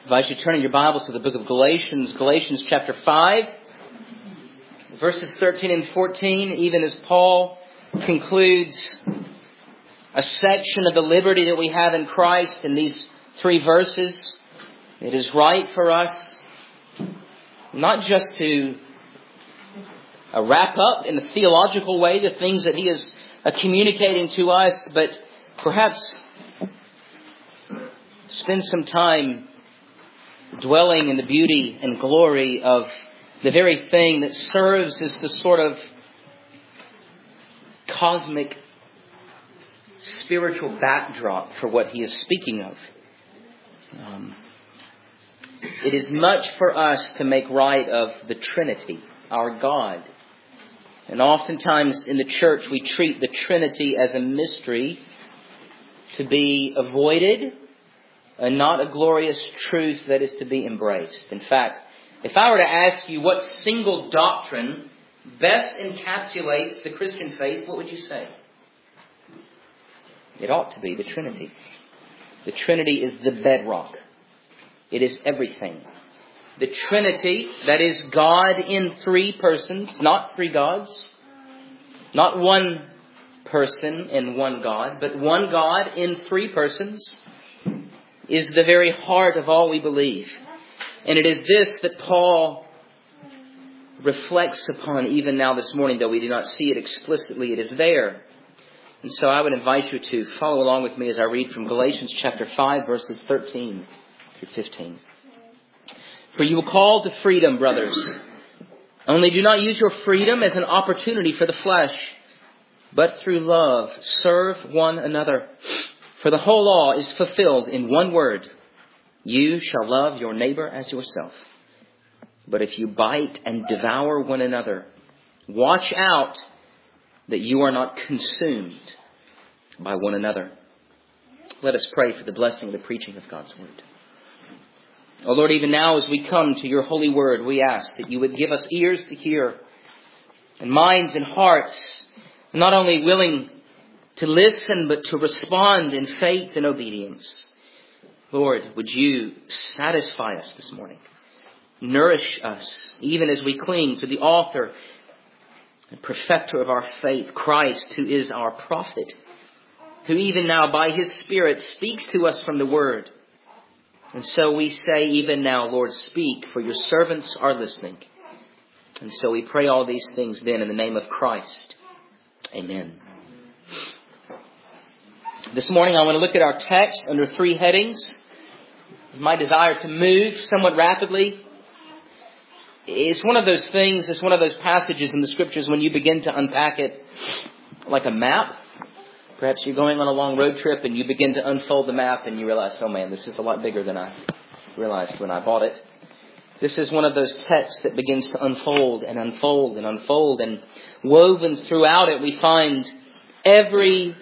I invite you to turn in your Bible to the book of Galatians, Galatians chapter 5, verses 13 and 14, even as Paul concludes a section of the liberty that we have in Christ in these 3 verses. It is right for us not just to wrap up in a theological way the things that he is communicating to us, but perhaps spend some time dwelling in the beauty and glory of the very thing that serves as the sort of cosmic spiritual backdrop for what he is speaking of. It is much for us to make right of the Trinity, our God. And oftentimes in the church we treat the Trinity as a mystery to be avoided and not a glorious truth that is to be embraced. In fact, if I were to ask you what single doctrine best encapsulates the Christian faith, what would you say? It ought to be the Trinity. The Trinity is the bedrock. It is everything. The Trinity, that is God in 3 persons, not 3 gods, not one person in one God, but one God in 3 persons, is the very heart of all we believe. And it is this that Paul reflects upon even now this morning, though we do not see it explicitly. It is there. And so I would invite you to follow along with me as I read from Galatians chapter 5, verses 13 through 15. For you were called to freedom, brothers. Only do not use your freedom as an opportunity for the flesh, but through love serve one another. For the whole law is fulfilled in one word: you shall love your neighbor as yourself. But if you bite and devour one another, watch out that you are not consumed by one another. Let us pray for the blessing of the preaching of God's word. O Lord, even now as we come to your holy word, we ask that you would give us ears to hear and minds and hearts, not only willing to listen, but to respond in faith and obedience. Lord, would you satisfy us this morning? Nourish us, even as we cling to the author and perfecter of our faith, Christ, who is our prophet, who even now by his Spirit speaks to us from the word. And so we say even now, Lord, speak, for your servants are listening. And so we pray all these things then in the name of Christ. Amen. This morning I want to look at our text under 3 headings. My desire to move somewhat rapidly. It's one of those things, it's one of those passages in the scriptures when you begin to unpack it like a map. Perhaps you're going on a long road trip and you begin to unfold the map and you realize, oh man, this is a lot bigger than I realized when I bought it. This is one of those texts that begins to unfold and unfold and unfold, and woven throughout it we find every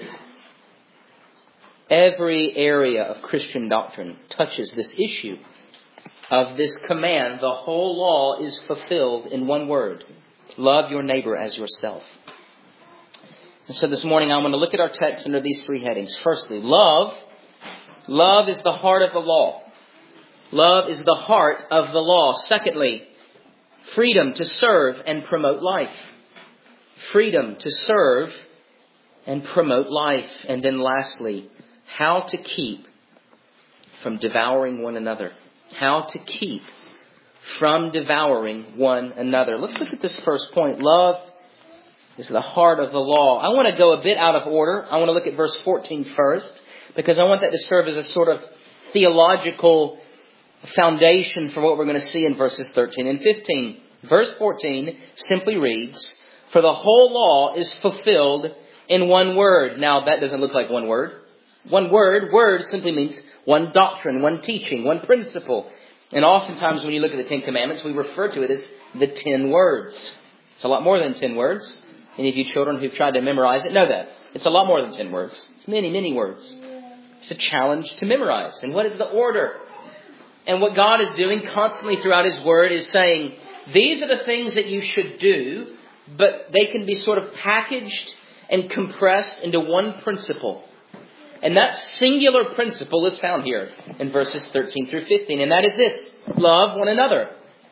area of Christian doctrine touches this issue of this command. The whole law is fulfilled in one word: love your neighbor as yourself. And so this morning I want to look at our text under these 3 headings. Firstly, love. Love is the heart of the law. Love is the heart of the law. Secondly, freedom to serve and promote life. Freedom to serve and promote life. And then lastly, how to keep from devouring one another. How to keep from devouring one another. Let's look at this first point. Love is the heart of the law. I want to go a bit out of order. I want to look at verse 14 first, because I want that to serve as a sort of theological foundation for what we're going to see in verses 13 and 15. Verse 14 simply reads, for the whole law is fulfilled in one word. Now that doesn't look like one word. One word. Word simply means one doctrine, one teaching, one principle. And oftentimes when you look at the 10 Commandments, we refer to it as the 10 words. It's a lot more than 10 words. Any of you children who've tried to memorize it know that. It's a lot more than 10 words. It's many, many words. It's a challenge to memorize. And what is the order? And what God is doing constantly throughout his word is saying, these are the things that you should do, but they can be sort of packaged and compressed into one principle. And that singular principle is found here in verses 13 through 15. And that is this: love one another.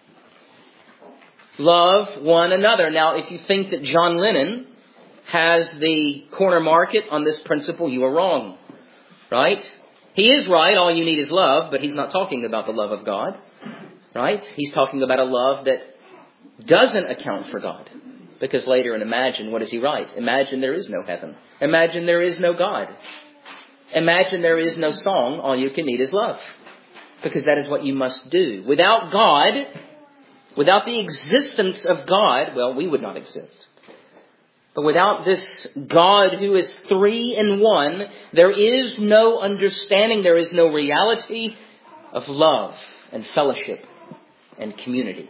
Love one another. Now, if you think that John Lennon has the corner market on this principle, you are wrong. Right? He is right, all you need is love, but he's not talking about the love of God. Right? He's talking about a love that doesn't account for God. Because later in Imagine, what does he write? Imagine there is no heaven. Imagine there is no God. Imagine there is no song. All you can need is love. Because that is what you must do. Without God, without the existence of God, well, we would not exist. But without this God who is three in one, there is no understanding, there is no reality of love and fellowship and community.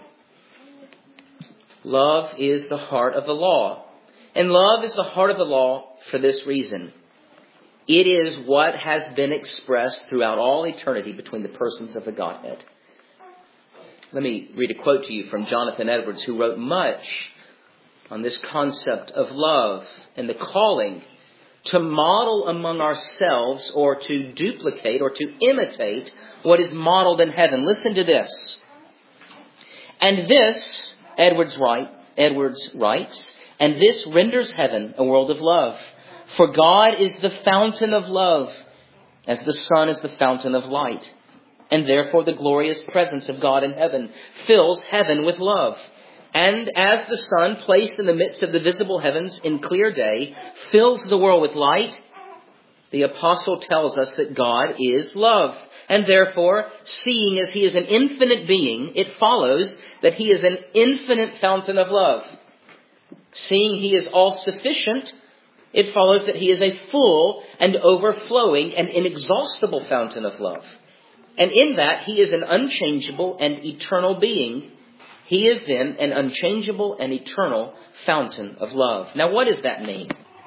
Love is the heart of the law. And love is the heart of the law for this reason. It is what has been expressed throughout all eternity between the persons of the Godhead. Let me read a quote to you from Jonathan Edwards, who wrote much on this concept of love and the calling to model among ourselves or to duplicate or to imitate what is modeled in heaven. Listen to this. And this, Edwards writes, and this renders heaven a world of love. For God is the fountain of love, as the sun is the fountain of light. And therefore the glorious presence of God in heaven fills heaven with love. And as the sun, placed in the midst of the visible heavens in clear day, fills the world with light, the apostle tells us that God is love. And therefore, seeing as he is an infinite being, it follows that he is an infinite fountain of love. Seeing he is all-sufficient, it follows that he is a full and overflowing and inexhaustible fountain of love. And in that, he is an unchangeable and eternal being. He is then an unchangeable and eternal fountain of love. Now, what does that mean?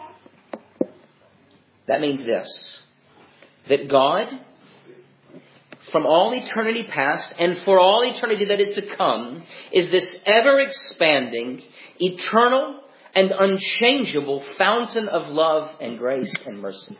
That means this: that God, from all eternity past and for all eternity that is to come, is this ever-expanding, eternal, and unchangeable fountain of love and grace and mercy.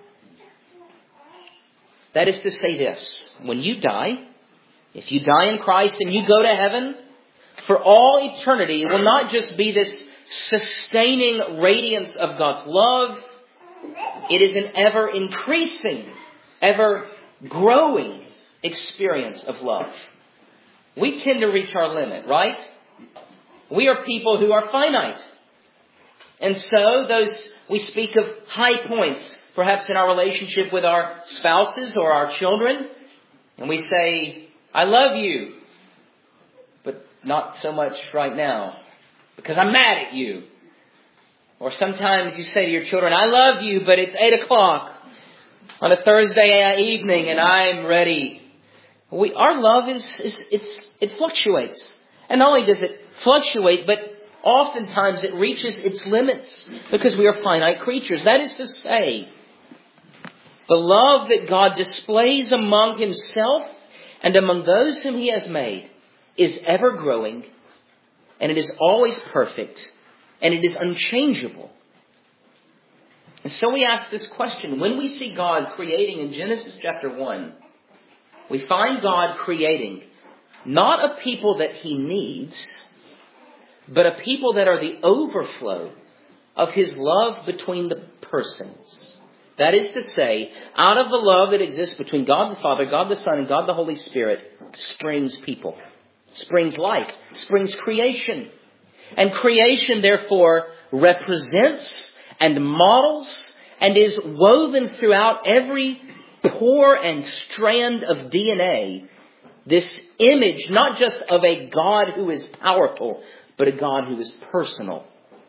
That is to say this: when you die, if you die in Christ and you go to heaven, for all eternity, it will not just be this sustaining radiance of God's love. It is an ever-increasing, ever-growing experience of love. We tend to reach our limit, right? We are people who are finite. And so we speak of high points, perhaps in our relationship with our spouses or our children. And we say, I love you. But not so much right now, because I'm mad at you. Or sometimes you say to your children, I love you, but it's 8 o'clock on a Thursday evening and I'm ready. Our love it fluctuates. And not only does it fluctuate, but oftentimes it reaches its limits because we are finite creatures. That is to say, the love that God displays among himself and among those whom he has made is ever growing, and it is always perfect, and it is unchangeable. And so we ask this question: when we see God creating in Genesis chapter 1, we find God creating not a people that he needs, but a people that are the overflow of his love between the persons. That is to say, out of the love that exists between God the Father, God the Son, and God the Holy Spirit, springs people, springs life, springs creation. And creation, therefore, represents and models and is woven throughout every pore and strand of DNA, this image not just of a God who is powerful, but a God who is personal.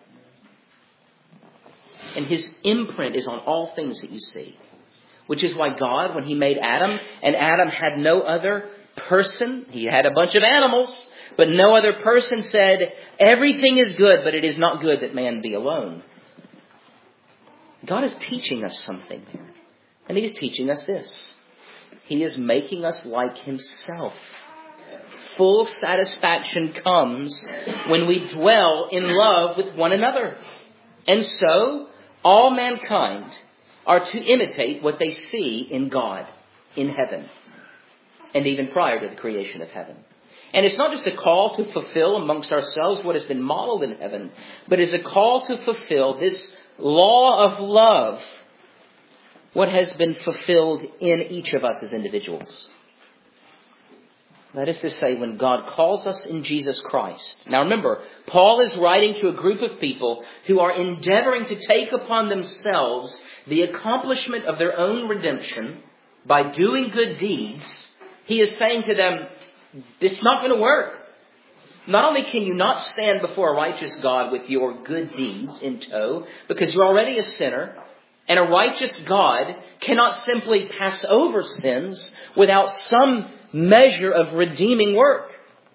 And his imprint is on all things that you see. Which is why God, when he made Adam, and Adam had no other person, he had a bunch of animals, but no other person, said, everything is good, but it is not good that man be alone. God is teaching us something there. And he is teaching us this: he is making us like himself. Full satisfaction comes when we dwell in love with one another. And so, all mankind are to imitate what they see in God, in heaven, and even prior to the creation of heaven. And it's not just a call to fulfill amongst ourselves what has been modeled in heaven, but it's a call to fulfill this law of love, what has been fulfilled in each of us as individuals. That is to say, when God calls us in Jesus Christ. Now remember, Paul is writing to a group of people who are endeavoring to take upon themselves the accomplishment of their own redemption by doing good deeds. He is saying to them, it's not going to work. Not only can you not stand before a righteous God with your good deeds in tow, because you're already a sinner, and a righteous God cannot simply pass over sins without some measure of redeeming work.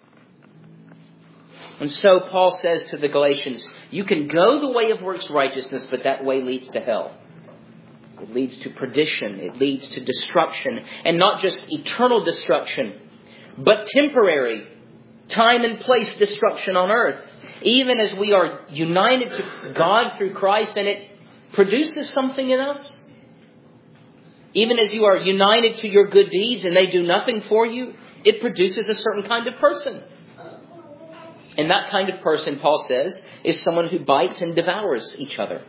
And so Paul says to the Galatians, you can go the way of works righteousness, but that way leads to hell. It leads to perdition. It leads to destruction. And not just eternal destruction, but temporary, time and place destruction on earth. Even as we are united to God through Christ and it produces something in us. Even as you are united to your good deeds and they do nothing for you, it produces a certain kind of person. And that kind of person, Paul says, is someone who bites and devours each other.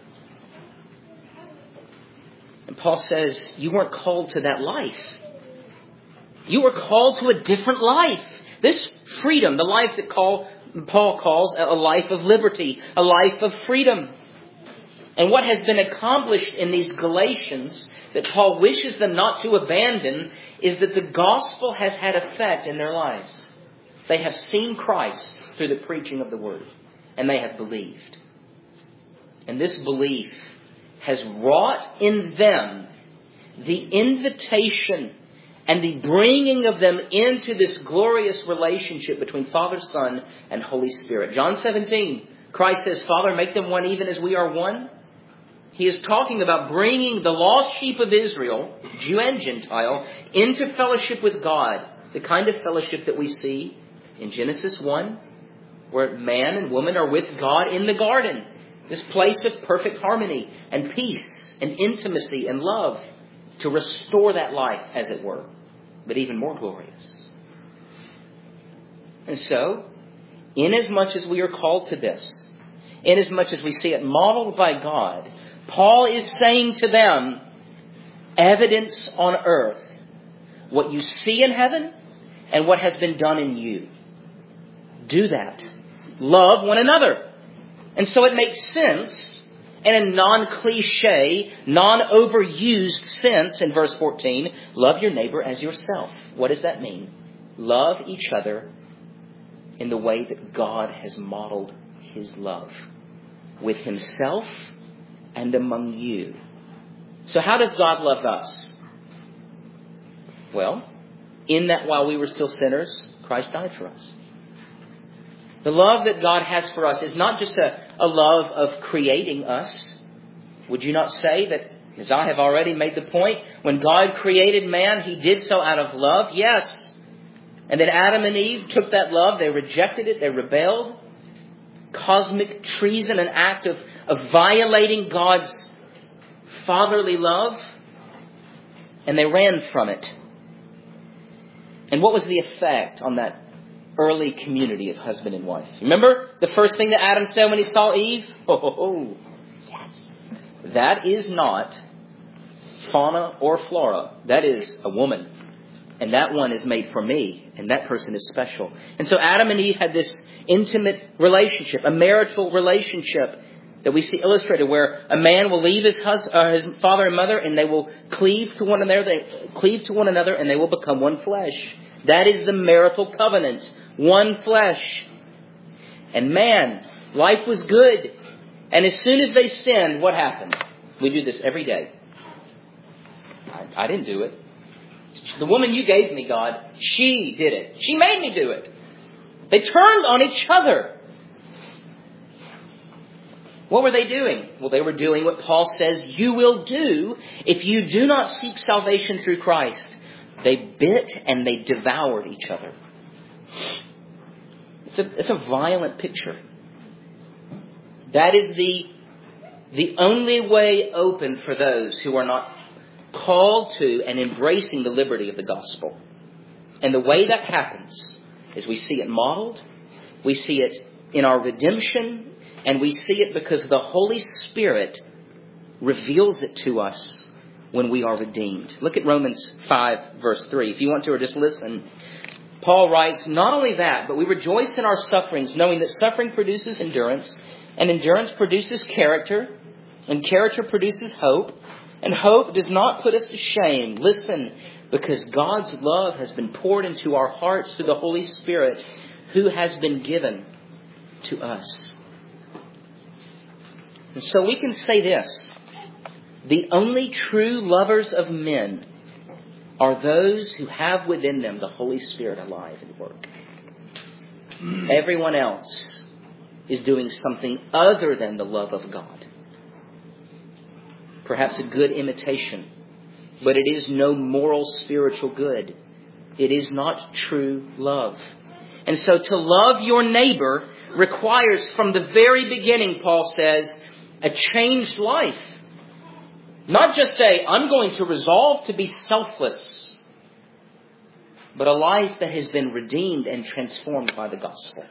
And Paul says, you weren't called to that life. You were called to a different life. This freedom, the life that Paul calls a life of liberty, a life of freedom. And what has been accomplished in these Galatians that Paul wishes them not to abandon is that the gospel has had effect in their lives. They have seen Christ through the preaching of the word, and they have believed. And this belief has wrought in them the invitation and the bringing of them into this glorious relationship between Father, Son, and Holy Spirit. John 17, Christ says, Father, make them one even as we are one. He is talking about bringing the lost sheep of Israel, Jew and Gentile, into fellowship with God. The kind of fellowship that we see in Genesis 1, where man and woman are with God in the garden. This place of perfect harmony and peace and intimacy and love to restore that life, as it were, but even more glorious. And so, inasmuch as we are called to this, inasmuch as we see it modeled by God, Paul is saying to them, evidence on earth, what you see in heaven and what has been done in you. Do that. Love one another. And so it makes sense in a non-cliche, non-overused sense in verse 14, love your neighbor as yourself. What does that mean? Love each other in the way that God has modeled His love with Himself and among you. So how does God love us? Well, in that while we were still sinners, Christ died for us. The love that God has for us is not just a love of creating us. Would you not say that, as I have already made the point, when God created man, He did so out of love? Yes. And then Adam and Eve took that love, they rejected it, they rebelled. Cosmic treason, an act of violating God's fatherly love. And they ran from it. And what was the effect on that early community of husband and wife? Remember the first thing that Adam said when he saw Eve? Oh, yes. That is not fauna or flora. That is a woman. And that one is made for me. And that person is special. And so Adam and Eve had this intimate relationship, a marital relationship that we see illustrated where a man will leave his father and mother and they will cleave to one another. They cleave to one another and they will become one flesh. That is the marital covenant. One flesh. And man, life was good. And as soon as they sinned, what happened? We do this every day. I didn't do it. The woman you gave me, God, she did it. She made me do it. They turned on each other. What were they doing? Well, they were doing what Paul says you will do if you do not seek salvation through Christ. They bit and they devoured each other. It's a violent picture. That is the the only way open for those who are not called to and embracing the liberty of the gospel. And the way that happens is we see it modeled, we see it in our redemption, and we see it because the Holy Spirit reveals it to us when we are redeemed. Look at Romans 5, verse 3. If you want to, or just listen. Paul writes, not only that, but we rejoice in our sufferings, knowing that suffering produces endurance, and endurance produces character, and character produces hope, and hope does not put us to shame. Listen, because God's love has been poured into our hearts through the Holy Spirit, who has been given to us. And so we can say this: the only true lovers of men are those who have within them the Holy Spirit alive at work. Everyone else is doing something other than the love of God. Perhaps a good imitation, but it is no moral spiritual good. It is not true love. And so to love your neighbor requires, from the very beginning, Paul says, a changed life. Not just I'm going to resolve to be selfless, but a life that has been redeemed and transformed by the gospel.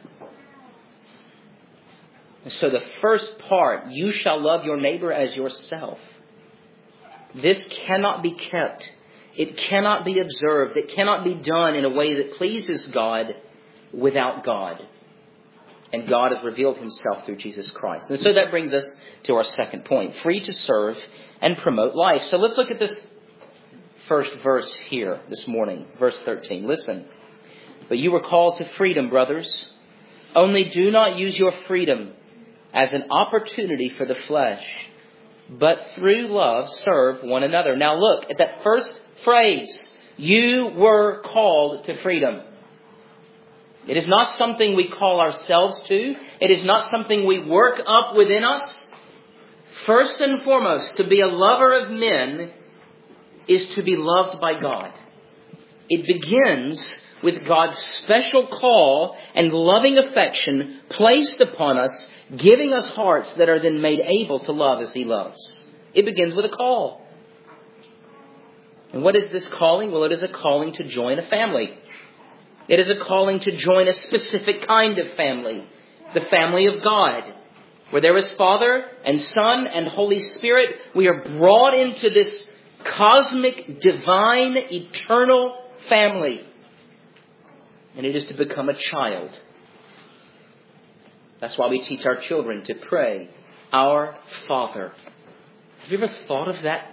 And so the first part, you shall love your neighbor as yourself. This cannot be kept. It cannot be observed. It cannot be done in a way that pleases God without God. And God has revealed himself through Jesus Christ. And so that brings us to our second point: free to serve and promote life. So let's look at this first verse here this morning, verse 13. Listen. But you were called to freedom, brothers. Only do not use your freedom as an opportunity for the flesh, but through love serve one another. Now look at that first phrase. You were called to freedom. It is not something we call ourselves to. It is not something we work up within us. First and foremost, to be a lover of men is to be loved by God. It begins with God's special call and loving affection placed upon us, giving us hearts that are then made able to love as he loves. It begins with a call. And what is this calling? Well, it is a calling to join a family. It is a calling to join a specific kind of family, the family of God, where there is Father and Son and Holy Spirit. We are brought into this cosmic, divine, eternal family. And it is to become a child. That's why we teach our children to pray, Our Father. Have you ever thought of that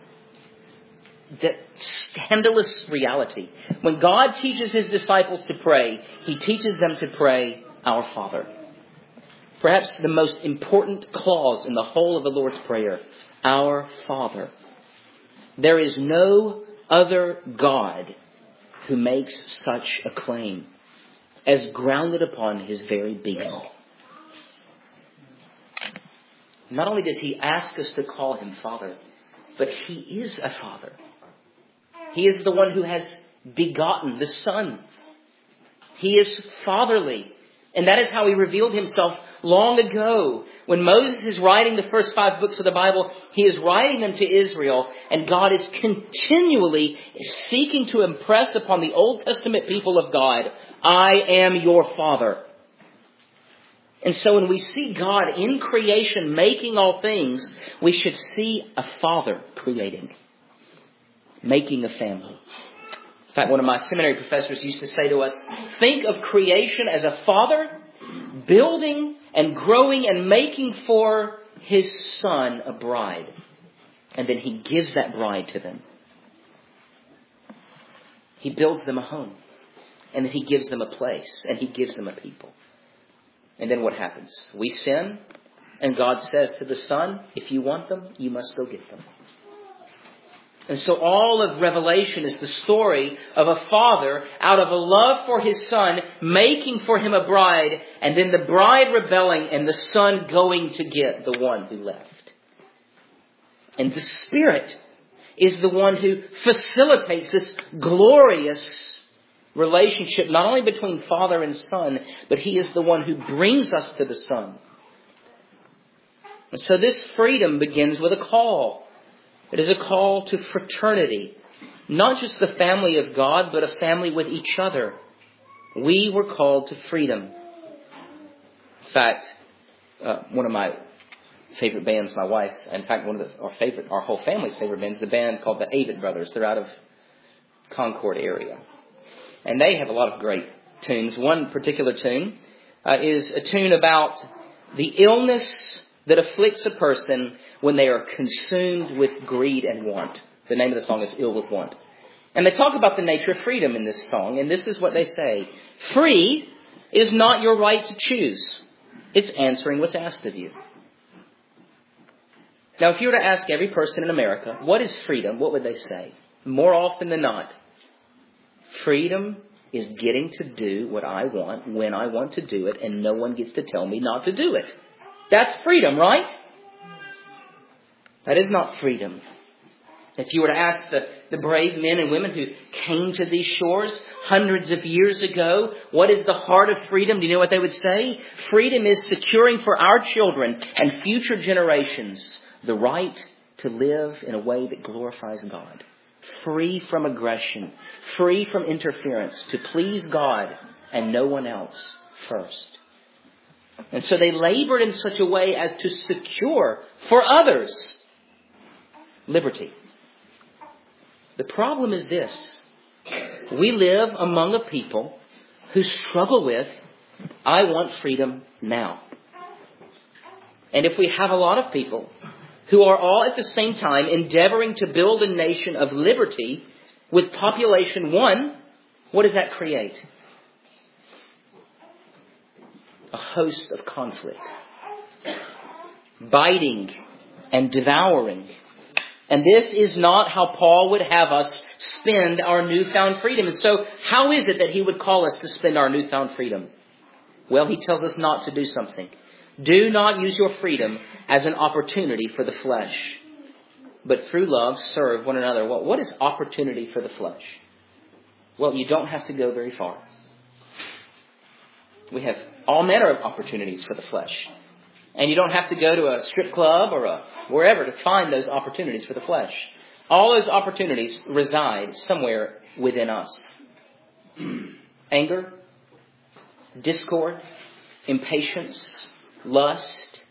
scandalous reality? When God teaches his disciples to pray, he teaches them to pray, Our Father. Perhaps the most important clause in the whole of the Lord's Prayer, Our Father. There is no other God who makes such a claim as grounded upon his very being. Not only does he ask us to call him Father, but he is a Father. He is the one who has begotten the Son. He is fatherly. And that is how he revealed himself long ago. When Moses is writing the first 5 books of the Bible, he is writing them to Israel. And God is continually seeking to impress upon the Old Testament people of God, I am your Father. And so when we see God in creation making all things, we should see a Father creating, making a family. In fact, one of my seminary professors used to say to us, think of creation as a father building and growing and making for his son a bride. And then he gives that bride to them. He builds them a home. And then he gives them a place. And he gives them a people. And then what happens? We sin. And God says to the son, if you want them, you must go get them. And so all of Revelation is the story of a father out of a love for his son, making for him a bride, and then the bride rebelling and the son going to get the one who left. And the Spirit is the one who facilitates this glorious relationship, not only between father and son, but he is the one who brings us to the Son. And so this freedom begins with a call. It is a call to fraternity. Not just the family of God, but a family with each other. We were called to freedom. In fact, one of my favorite bands, my wife's, in fact, our whole family's favorite bands, is a band called the Avett Brothers. They're out of Concord area. And they have a lot of great tunes. One particular tune is a tune about the illness that afflicts a person when they are consumed with greed and want. The name of the song is Ill with Want. And they talk about the nature of freedom in this song. And this is what they say. Free is not your right to choose. It's answering what's asked of you. Now, if you were to ask every person in America, what is freedom? What would they say? More often than not, freedom is getting to do what I want when I want to do it, and no one gets to tell me not to do it. That's freedom, right? That is not freedom. If you were to ask the brave men and women who came to these shores hundreds of years ago, what is the heart of freedom? Do you know what they would say? Freedom is securing for our children and future generations the right to live in a way that glorifies God. Free from aggression, free from interference, to please God and no one else first. And so they labored in such a way as to secure for others liberty. The problem is this. We live among a people who struggle with, I want freedom now. And if we have a lot of people who are all at the same time endeavoring to build a nation of liberty with population 1, what does that create? A host of conflict. Biting and devouring. And this is not how Paul would have us spend our newfound freedom. And so how is it that he would call us to spend our newfound freedom? Well, he tells us not to do something. Do not use your freedom as an opportunity for the flesh, but through love serve one another. Well, what is opportunity for the flesh? Well, you don't have to go very far. We have all manner of opportunities for the flesh. And you don't have to go to a strip club or wherever to find those opportunities for the flesh. All those opportunities reside somewhere within us. Anger, discord, impatience, lust,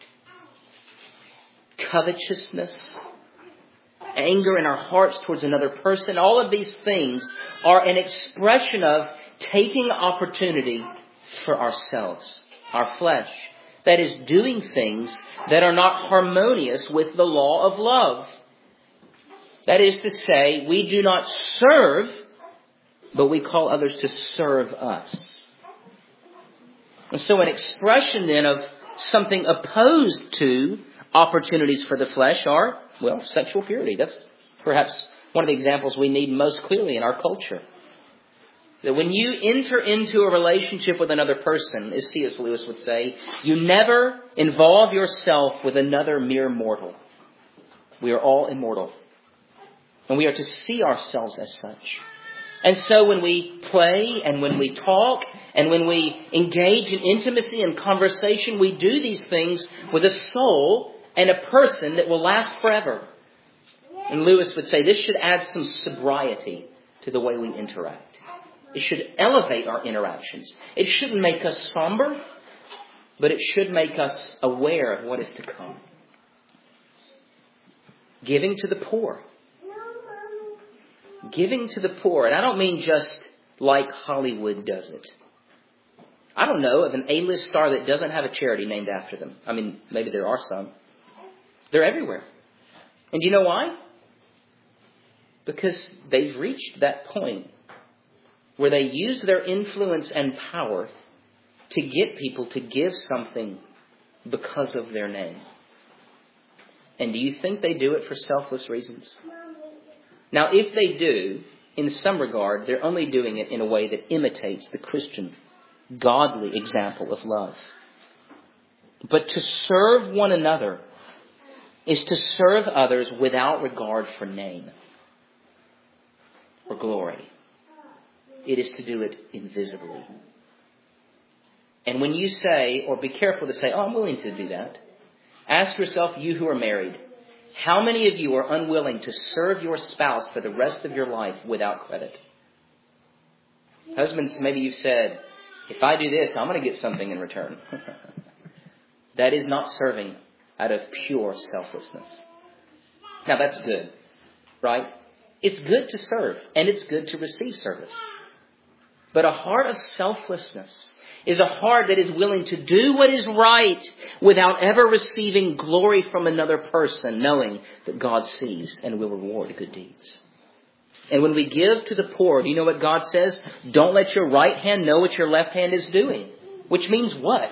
covetousness, anger in our hearts towards another person. All of these things are an expression of taking opportunity for ourselves, our flesh. That is, doing things that are not harmonious with the law of love. That is to say, we do not serve, but we call others to serve us. And so an expression then of something opposed to opportunities for the flesh are, well, sexual purity. That's perhaps one of the examples we need most clearly in our culture. That when you enter into a relationship with another person, as C.S. Lewis would say, you never involve yourself with another mere mortal. We are all immortal. And we are to see ourselves as such. And so when we play and when we talk and when we engage in intimacy and conversation, we do these things with a soul and a person that will last forever. And Lewis would say this should add some sobriety to the way we interact. It should elevate our interactions. It shouldn't make us somber, but it should make us aware of what is to come. Giving to the poor. Giving to the poor. And I don't mean just like Hollywood does it. I don't know of an A-list star that doesn't have a charity named after them. I mean, maybe there are some. They're everywhere. And do you know why? Because they've reached that point where they use their influence and power to get people to give something because of their name. And do you think they do it for selfless reasons? Now, if they do, in some regard, they're only doing it in a way that imitates the Christian, godly example of love. But to serve one another is to serve others without regard for name or glory. It is to do it invisibly. And when you say, or be careful to say, oh, I'm willing to do that. Ask yourself, you who are married, how many of you are unwilling to serve your spouse for the rest of your life without credit? Husbands, maybe you've said, if I do this, I'm going to get something in return. That is not serving out of pure selflessness. Now that's good, right? It's good to serve and it's good to receive service. But a heart of selflessness is a heart that is willing to do what is right without ever receiving glory from another person, knowing that God sees and will reward good deeds. And when we give to the poor, do you know what God says? Don't let your right hand know what your left hand is doing. Which means what?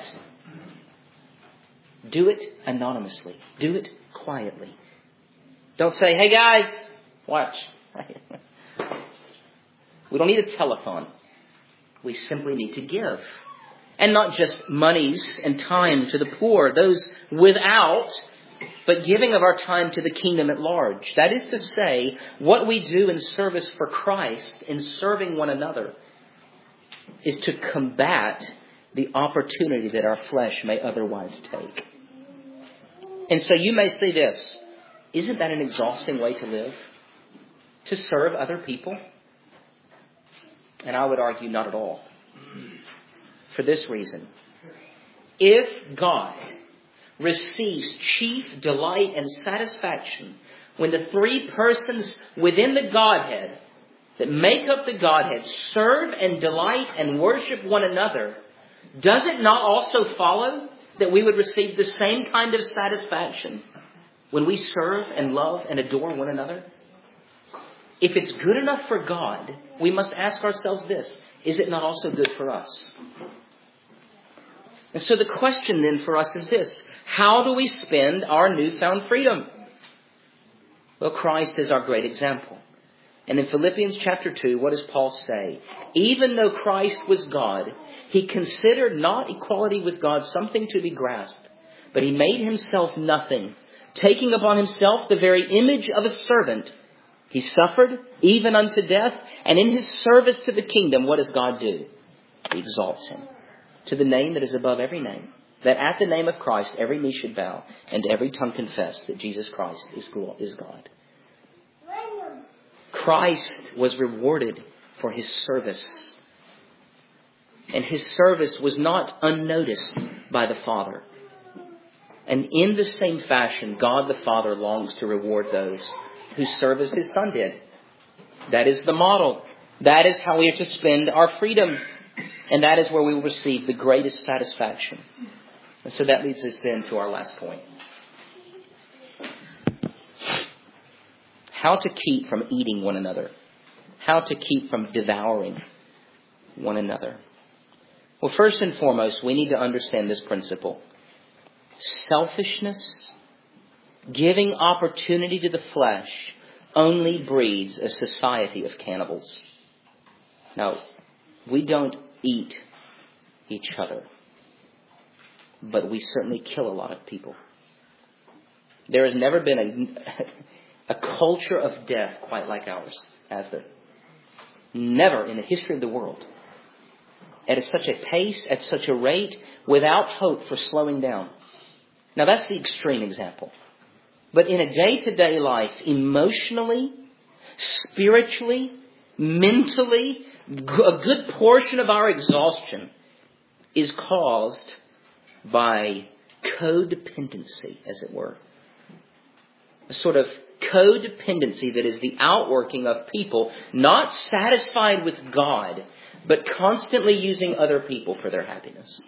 Do it anonymously. Do it quietly. Don't say, hey guys, watch. We don't need a telephone. We simply need to give. And not just monies and time to the poor, those without, but giving of our time to the kingdom at large. That is to say, what we do in service for Christ, in serving one another, is to combat the opportunity that our flesh may otherwise take. And so you may say this, isn't that an exhausting way to live? To serve other people? And I would argue not at all. For this reason, if God receives chief delight and satisfaction when the three persons within the Godhead that make up the Godhead serve and delight and worship one another, does it not also follow that we would receive the same kind of satisfaction when we serve and love and adore one another? If it's good enough for God, we must ask ourselves this, is it not also good for us? And so the question then for us is this, how do we spend our newfound freedom? Well, Christ is our great example. And in Philippians chapter 2, what does Paul say? Even though Christ was God, he considered not equality with God something to be grasped, but he made himself nothing, taking upon himself the very image of a servant. He suffered even unto death, and in his service to the kingdom, what does God do? He exalts him to the name that is above every name, that at the name of Christ every knee should bow and every tongue confess that Jesus Christ is God. Christ was rewarded for his service. And his service was not unnoticed by the Father. And in the same fashion, God the Father longs to reward those whose service his Son did. That is the model. That is how we are to spend our freedom. And that is where we will receive the greatest satisfaction. And so that leads us then to our last point. How to keep from eating one another. How to keep from devouring one another. Well, first and foremost, we need to understand this principle. Selfishness, giving opportunity to the flesh, only breeds a society of cannibals. Now, we don't eat each other, but we certainly kill a lot of people. There has never been a culture of death quite like ours, has there? Never in the history of the world. At such a pace, at such a rate, without hope for slowing down. Now that's the extreme example. But in a day-to-day life, emotionally, spiritually, mentally, a good portion of our exhaustion is caused by codependency, as it were. A sort of codependency that is the outworking of people not satisfied with God, but constantly using other people for their happiness.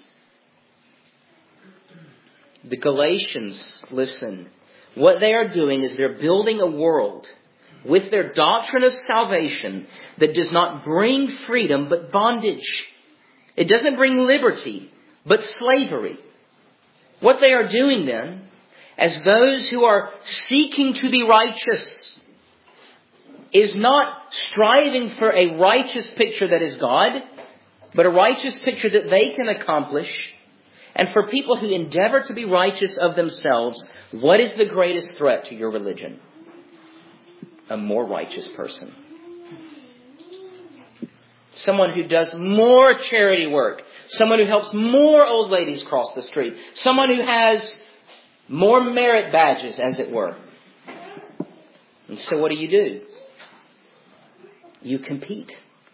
The Galatians, listen, what they are doing is they're building a world with their doctrine of salvation that does not bring freedom but bondage. It doesn't bring liberty but slavery. What they are doing then, as those who are seeking to be righteous, is not striving for a righteous picture that is God, but a righteous picture that they can accomplish. And for people who endeavor to be righteous of themselves, what is the greatest threat to your religion? A more righteous person. Someone who does more charity work. Someone who helps more old ladies cross the street. Someone who has More merit badges, as it were. And so what do? You compete.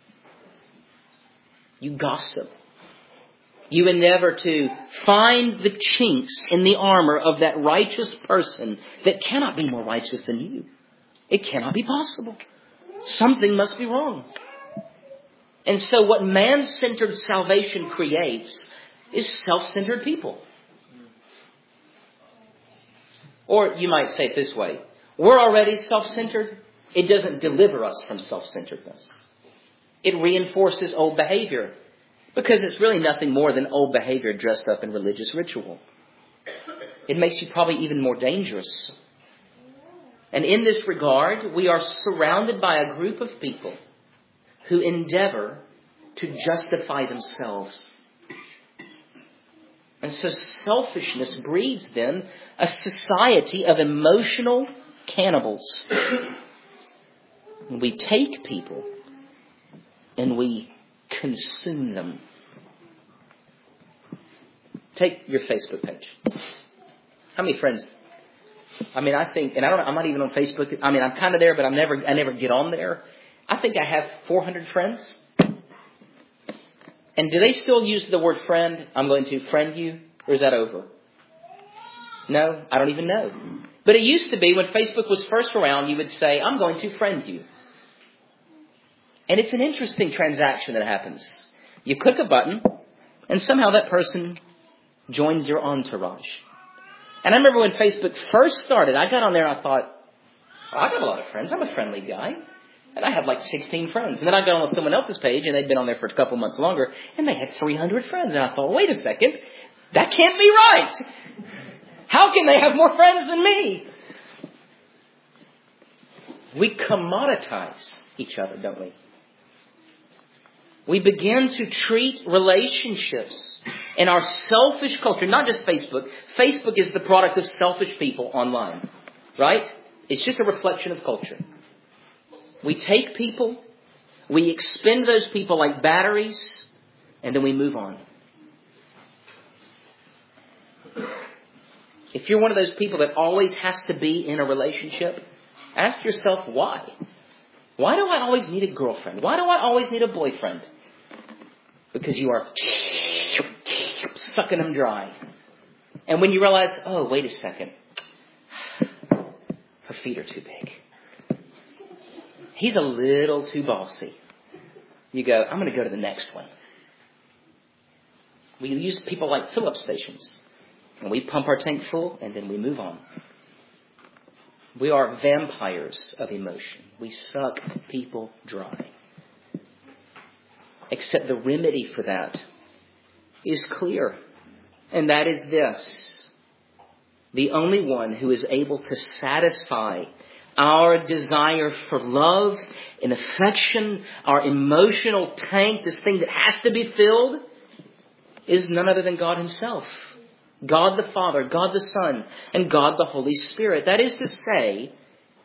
You gossip. You endeavor to find the chinks in the armor of that righteous person that cannot be more righteous than you. It cannot be possible. Something must be wrong. And so what man-centered salvation creates is self-centered people. Or you might say it this way. We're already self-centered. It doesn't deliver us from self-centeredness. It reinforces old behavior. Because it's really nothing more than old behavior dressed up in religious ritual. It makes you probably even more dangerous. And in this regard, we are surrounded by a group of people who endeavor to justify themselves. And so selfishness breeds then a society of emotional cannibals. We take people and we consume them. Take your Facebook page. How many friends? I'm not even on Facebook. I'm kind of there, but I never get on there. I think I have 400 friends. And do they still use the word friend? I'm going to friend you, or is that over? No, I don't even know. But it used to be when Facebook was first around, you would say, I'm going to friend you. And it's an interesting transaction that happens. You click a button, and somehow that person joins your entourage. And I remember when Facebook first started, I got on there and I thought, I got a lot of friends. I'm a friendly guy. And I had like 16 friends. And then I got on someone else's page, and they'd been on there for a couple months longer, and they had 300 friends. And I thought, wait a second, that can't be right. How can they have more friends than me? We commoditize each other, don't we? We begin to treat relationships in our selfish culture, not just Facebook. Facebook is the product of selfish people online, right? It's just a reflection of culture. We take people, we expend those people like batteries, and then we move on. If you're one of those people that always has to be in a relationship, ask yourself why. Why do I always need a girlfriend? Why do I always need a boyfriend? Because you are sucking them dry. And when you realize, oh, wait a second. Her feet are too big. He's a little too bossy. You go, I'm going to go to the next one. We use people like fill-up stations. And we pump our tank full and then we move on. We are vampires of emotion. We suck people dry. Except the remedy for that is clear. And that is this. The only one who is able to satisfy our desire for love and affection, our emotional tank, this thing that has to be filled, is none other than God Himself. God the Father, God the Son, and God the Holy Spirit. That is to say,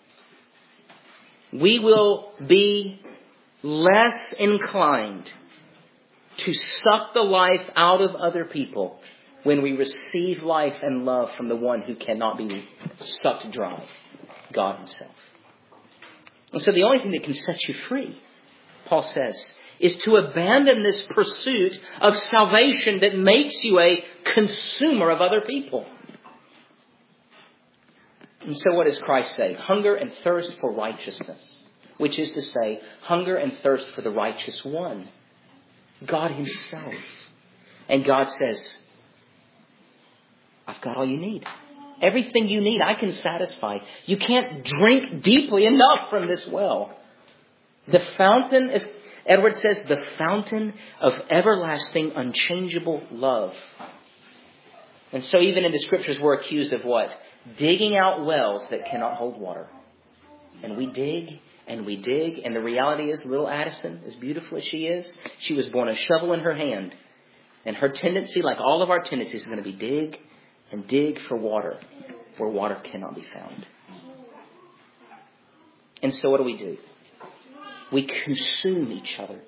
we will be less inclined to suck the life out of other people when we receive life and love from the one who cannot be sucked dry, God Himself. And so the only thing that can set you free, Paul says, is to abandon this pursuit of salvation that makes you a consumer of other people. And so what does Christ say? Hunger and thirst for righteousness, which is to say, hunger and thirst for the righteous one, God Himself. And God says, I've got all you need. Everything you need, I can satisfy. You can't drink deeply enough from this well. The fountain, as Edward says, the fountain of everlasting, unchangeable love. And so even in the Scriptures, we're accused of what? Digging out wells that cannot hold water. And we dig and we dig. And the reality is, little Addison, as beautiful as she is, she was born a shovel in her hand. And her tendency, like all of our tendencies, is going to be dig and dig for water where water cannot be found. And so what do? We consume each other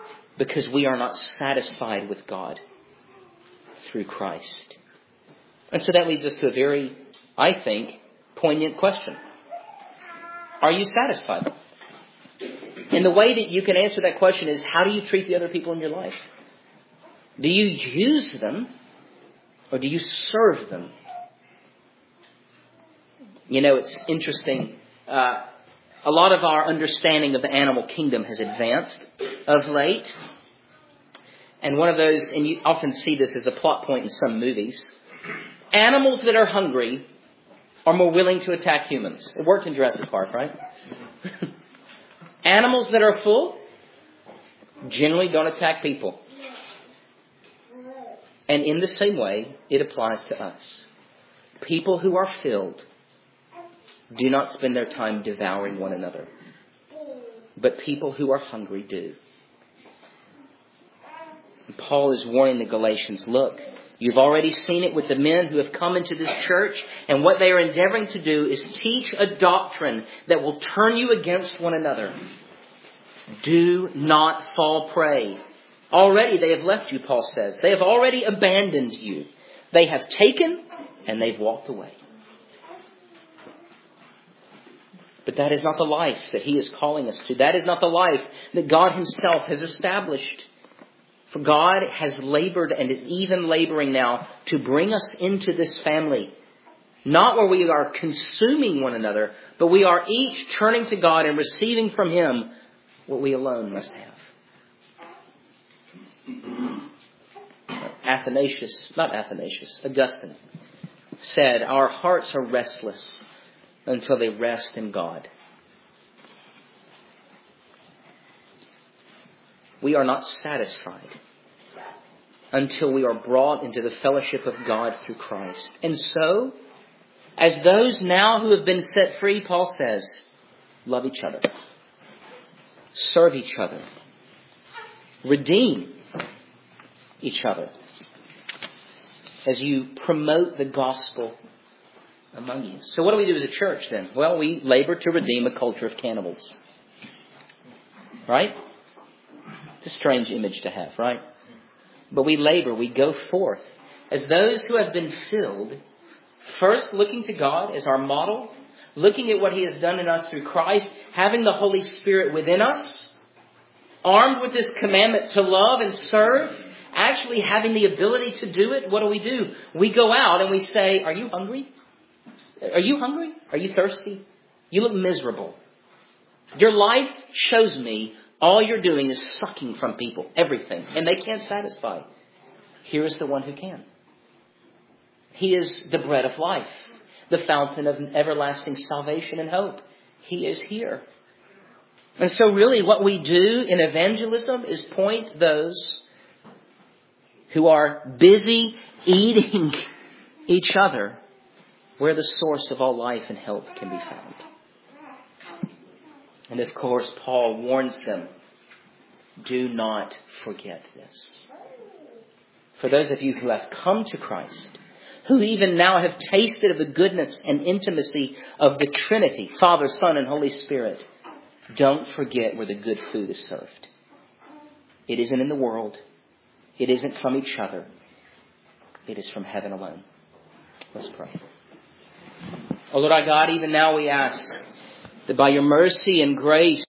because we are not satisfied with God through Christ. And so that leads us to a very, I think, poignant question. Are you satisfied? And the way that you can answer that question is, how do you treat the other people in your life? Do you use them or do you serve them? You know, it's interesting. A lot of our understanding of the animal kingdom has advanced of late. And one of those, and you often see this as a plot point in some movies, animals that are hungry are more willing to attack humans. It worked in Jurassic Park, right? Animals that are full generally don't attack people. And in the same way, it applies to us. People who are filled do not spend their time devouring one another. But people who are hungry do. And Paul is warning the Galatians, look, you've already seen it with the men who have come into this church, and what they are endeavoring to do is teach a doctrine that will turn you against one another. Do not fall prey. Already they have left you, Paul says. They have already abandoned you. They have taken and they've walked away. But that is not the life that he is calling us to. That is not the life that God himself has established. For God has labored and is even laboring now to bring us into this family. Not where we are consuming one another, but we are each turning to God and receiving from him what we alone must have. Augustine said, our hearts are restless until they rest in God. We are not satisfied until we are brought into the fellowship of God through Christ. And so, as those now who have been set free, Paul says, love each other. Serve each other. Redeem each other. As you promote the gospel among you. So what do we do as a church then? Well, we labor to redeem a culture of cannibals. Right? It's a strange image to have, right? But we labor, we go forth as those who have been filled, first looking to God as our model, looking at what he has done in us through Christ, having the Holy Spirit within us, armed with this commandment to love and serve, actually having the ability to do it. What do? We go out and we say, are you hungry? Are you hungry? Are you thirsty? You look miserable. Your life shows me all you're doing is sucking from people, everything, and they can't satisfy. Here is the one who can. He is the bread of life, the fountain of everlasting salvation and hope. He is here. And so really what we do in evangelism is point those who are busy eating each other where the source of all life and health can be found. And of course, Paul warns them, do not forget this. For those of you who have come to Christ, who even now have tasted of the goodness and intimacy of the Trinity, Father, Son, and Holy Spirit, don't forget where the good food is served. It isn't in the world. It isn't from each other. It is from heaven alone. Let's pray. Oh Lord our God, even now we ask that by your mercy and grace,